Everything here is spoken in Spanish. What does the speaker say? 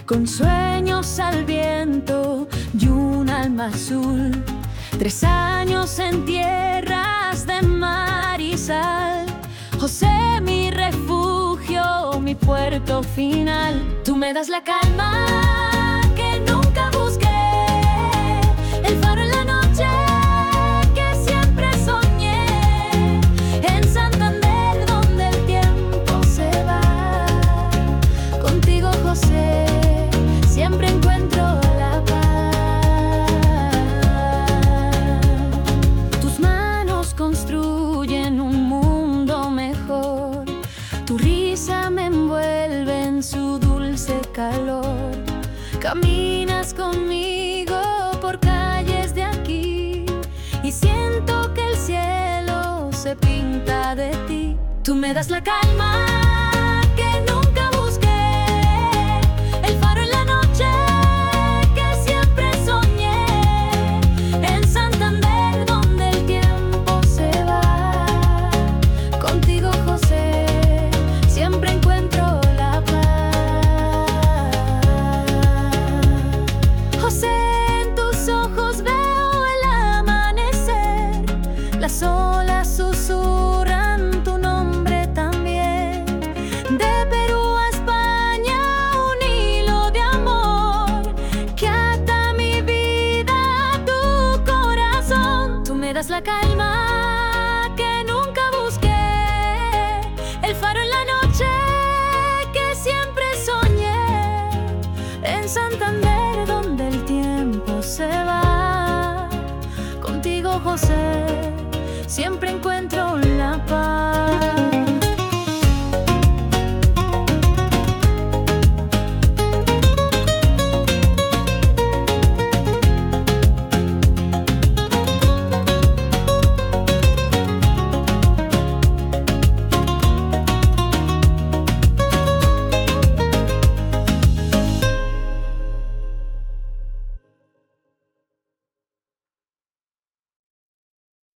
con sueños al viento y un alma azul. 3 años en tierras de mar y sal. José, mi refugio, mi puerto final. Tú me das la calma que nunca busqué, el faro en la noche que siempre soñé. En Santander, donde el tiempo se va, contigo, José, siempre encuentro la paz. Tus manos construyen un mundo mejor. Tu risa me envuelve en su dulce calor. Caminas conmigo por calles de aquí y siento que el cielo se pinta de ti. Tú me das la calma que nunca busqué, el faro en la noche que siempre soñé. En Santander, donde el tiempo se va, contigo, José, siempre encuentro la paz. José, en tus ojos veo el amanecer. Las olas susurran tu nombre también. De Perú a España, un hilo de amor que ata mi vida a tu corazón. Tú me das la calma que nunca busqué, el faro en la noche que siempre soñé. En Santander, donde el tiempo se va, contigo, José, siempre encuentro la paz.